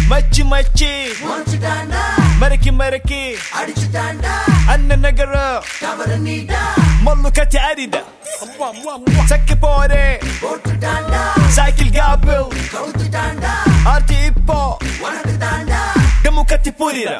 மச்சி மச்சி மறக்கி மறக்கி அண்ணன் நகர மல்லு கட்டி அரித சக்கி போரே சைக்கிள் காப்பில் ஆர்த்தி இப்போ டமு கட்டி புரிர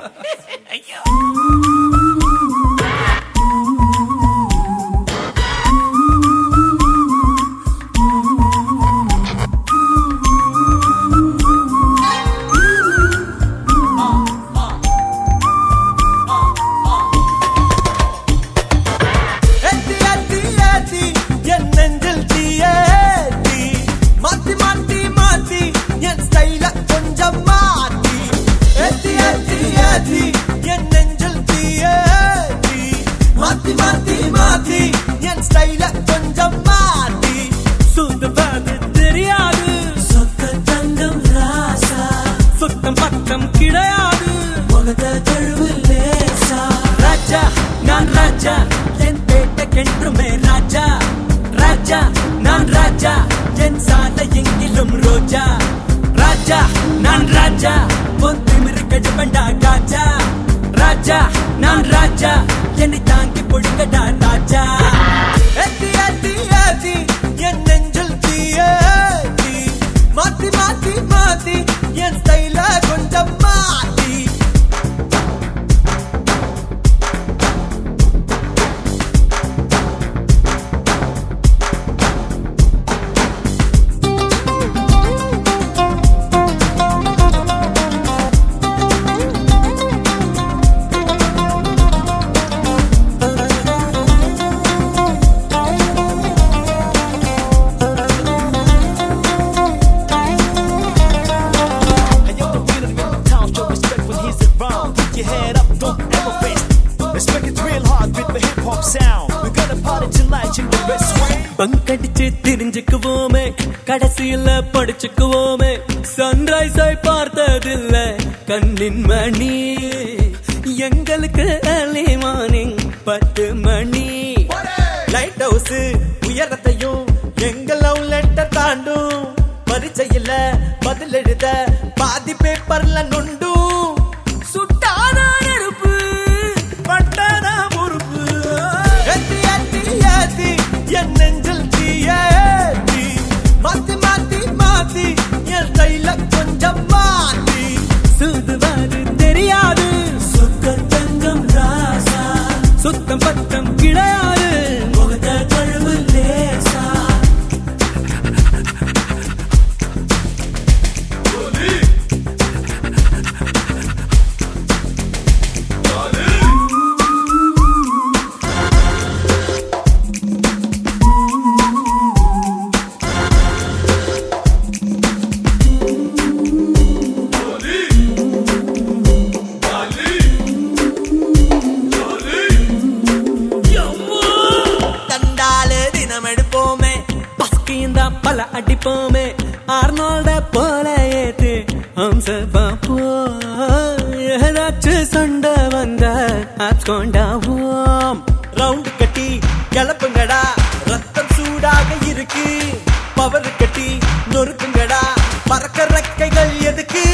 பங்கடிச்சு தெரிஞ்சுக்குவோமே கடைசியில படிச்சுக்குவோமே சன்ரைஸ் ஆய் பார்த்ததில்ல கண்ணின் மணி எங்களுக்கு early morning 10 மணி லைட் ஹவுஸ் உயரத்தையும் எங்க லவ் லெட்டர் தாண்டும் பரிச்சையில பதில் எழுத பாதி பேப்பர்ல நொண்டும் சுட்டான நெருப்பு பட்டான பொறுப்பு ஏத்தி ஏத்தி ஏத்தி என் நெஞ்சில் தீயேத்தி மாத்தி மாத்தி மாத்தி என் கையில கொஞ்சம் மாத்தி சுதுவாது தெரியாது சொக்க தங்கம் ராசா சுத்தம் பத்தம் கிடையாது முகத்த கழுவு லேசா பல அடிப்போமே ஆர்னால்ட போல ஏத்து ஹம்ச பாப்போ ஏதாச்சும் சண்டை வந்த ஆட்கொண்டாவோம் ரவுண்ட் கட்டி கிளப்புங்கடா ரத்தம் சூடாக இருக்கு பவர் கட்டி நொறுக்குங்கடா பறக்க ரெக்கைகள் எதுக்கு